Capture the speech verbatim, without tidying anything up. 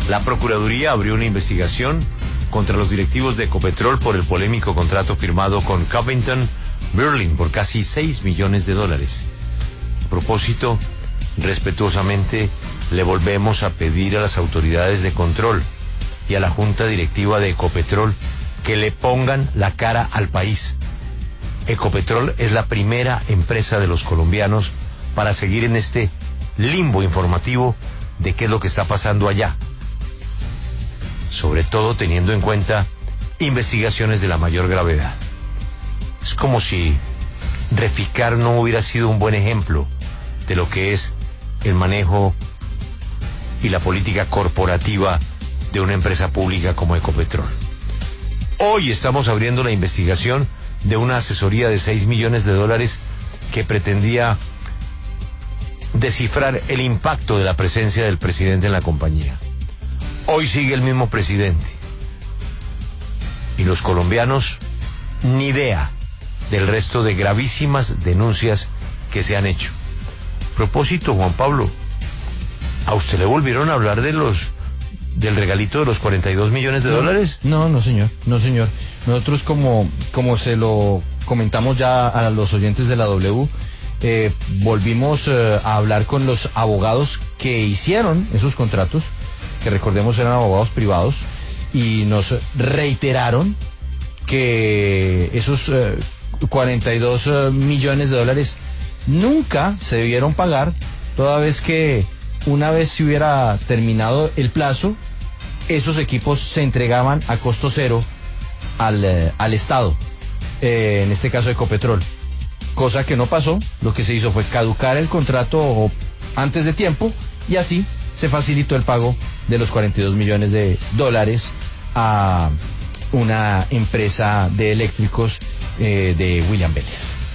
La Procuraduría abrió una investigación contra los directivos de Ecopetrol por el polémico contrato firmado con Covington Burling por casi seis millones de dólares. A propósito, respetuosamente le volvemos a pedir a las autoridades de control y a la junta directiva de Ecopetrol que le pongan la cara al país. Ecopetrol es la primera empresa de los colombianos para seguir en este limbo informativo de qué es lo que está pasando allá, sobre todo teniendo en cuenta investigaciones de la mayor gravedad. Es como si Reficar no hubiera sido un buen ejemplo de lo que es el manejo y la política corporativa de una empresa pública como Ecopetrol. Hoy estamos abriendo la investigación de una asesoría de seis millones de dólares que pretendía descifrar el impacto de la presencia del presidente en la compañía. Hoy sigue el mismo presidente. Y los colombianos, ni idea del resto de gravísimas denuncias que se han hecho. A propósito, Juan Pablo, ¿a usted le volvieron a hablar de los del regalito de los cuarenta y dos millones de dólares? No, no, señor, no, señor. Nosotros, como, como se lo comentamos ya a los oyentes de la W, eh, volvimos eh, a hablar con los abogados que hicieron esos contratos, que recordemos eran abogados privados, y nos reiteraron que esos eh, cuarenta y dos eh, millones de dólares nunca se debieron pagar, toda vez que una vez se hubiera terminado el plazo, esos equipos se entregaban a costo cero al, eh, al Estado, eh, en este caso Ecopetrol, cosa que no pasó. Lo que se hizo fue caducar el contrato antes de tiempo y así se facilitó el pago de los cuarenta y dos millones de dólares a una empresa de eléctricos eh, de William Vélez.